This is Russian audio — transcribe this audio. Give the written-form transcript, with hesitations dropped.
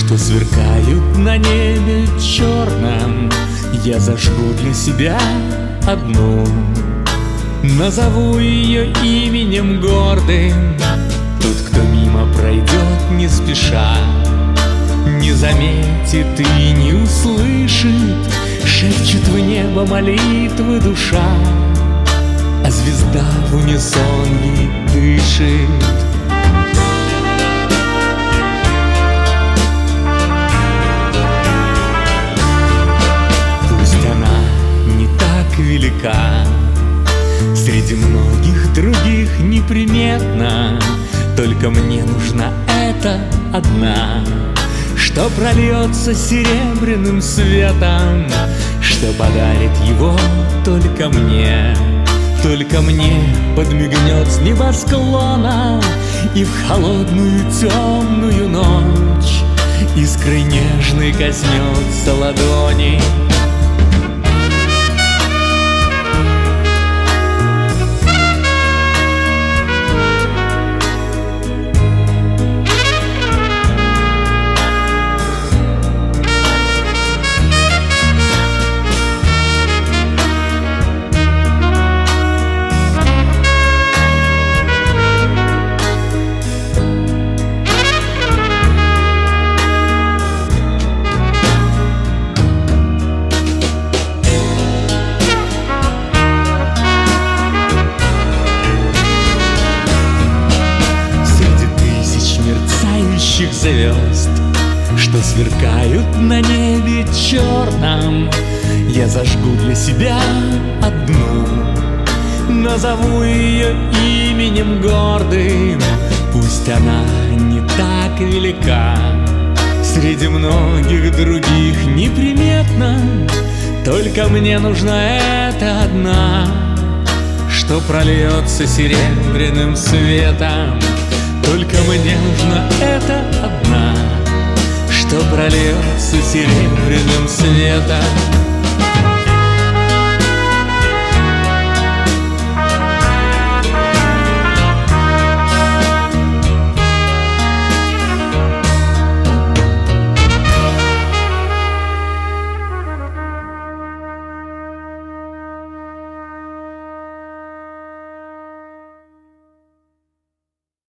что сверкают на небе черном. Я зажгу для себя одну, назову ее именем гордым. Тот, кто мимо пройдет не спеша, не заметит и не услышит, шепчет в небо молитвы душа, а звезда в унисон ей дышит. Пусть она не так велика, среди многих других неприметна, только мне нужна эта одна, что прольется серебряным светом, что подарит его только мне подмигнет с небосклона, и в холодную темную ночь искрой нежной коснется ладони. Звезд, что сверкают на небе черном, я зажгу для себя одну, назову ее именем гордым. Пусть она не так велика, среди многих других неприметна, только мне нужна эта одна, что прольется серебряным светом. Только мне нужна эта одна, что прольется серебряным светом.